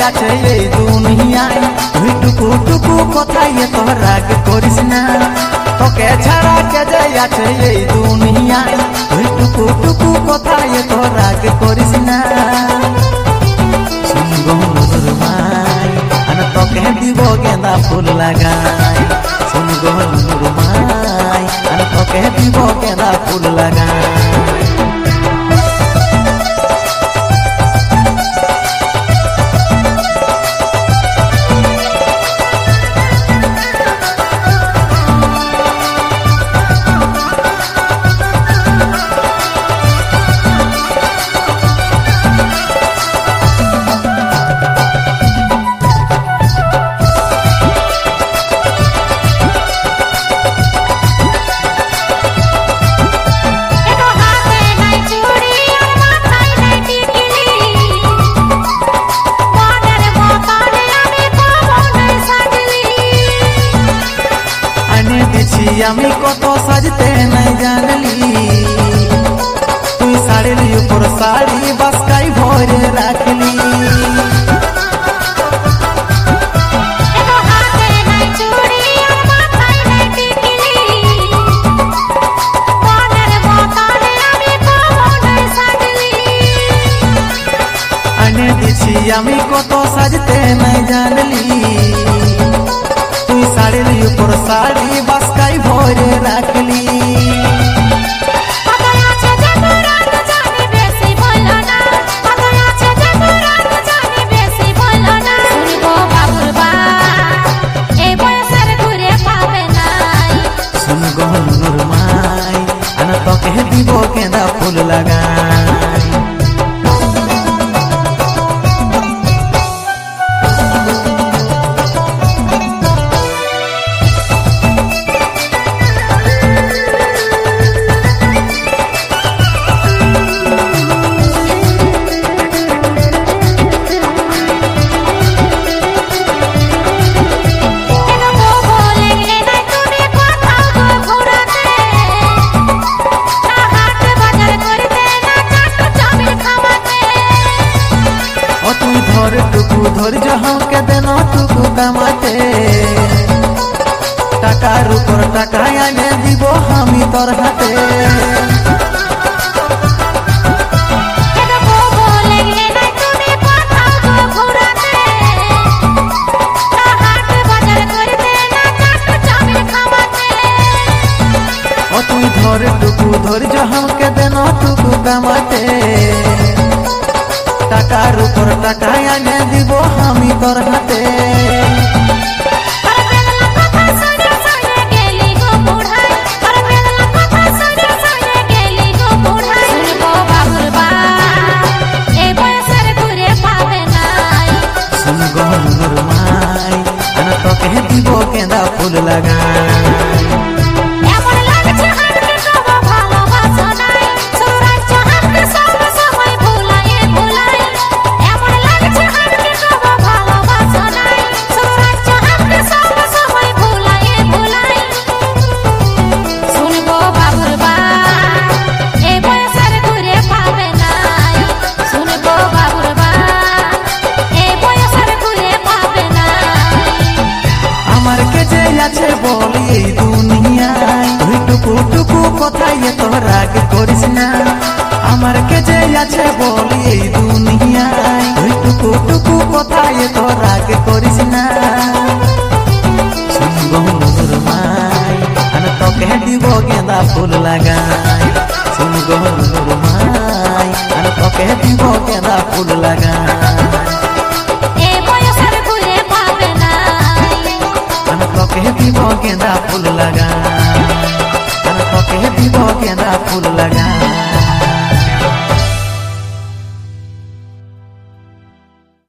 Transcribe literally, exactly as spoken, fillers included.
আছে এই দুনিয়ায় তুই টুকু টুকু কথায় তোর রাগ করিস না তোকে ছাড়া কে যে আছে এই দুনিয়ায় তুই টুকু টুকু কথায় তোর রাগ করিস না শুন গো মধুর মাই আনা তোকে দিব গেঁদা ফুল লাগাই শুন গো মধুর মাই আনা তোকে দিব গেঁদা ফুল লাগাই আমি কত সাজতে নাই জানলি তুই শাড়ির উপর শাড়ি বাসকাই ভরে রাখলি আনে দিছি আমি কত সাজতে নাই জানলি তুই শাড়ির উপর শাড়ি বাসকাই ভরে রাখলি শুন গো মধুর মাই আনা তোকে দিব গেঁদা ফুল লাগাই টুকু ধৈর্য হাঁকে দেন টুকু কামাতে টাকার উপর টাকা আনে দিব আমি তোর হাতে ও তুই ধরে টুকু ধৈর্য হাঁকে দেন টুকু কামাতে টাকার উপর টাকা আনে দিব আমি তোর হাতে শুন গো মধুর মাই আনা তোকে দিব গেঁদা ফুল লাগাই আছে বলি এই দুনিয়ায় তুই টুকু টুকু কথায় তোর রাগ করিস না আমার কেজে আছে বলি এই দুনিয়ায় তুই টুকু টুকু কথায় তোর রাগ করিস না শুন গো মধুর মাই আনা তোকে দিব গেঁদা ফুল লাগাই শুন গো মধুর মাই আনা তোকে দিব গেঁদা ফুল লাগাই তোকে দিব গেঁদা ফুল লাগাই তোকে দিব গেঁদা ফুল লাগাই।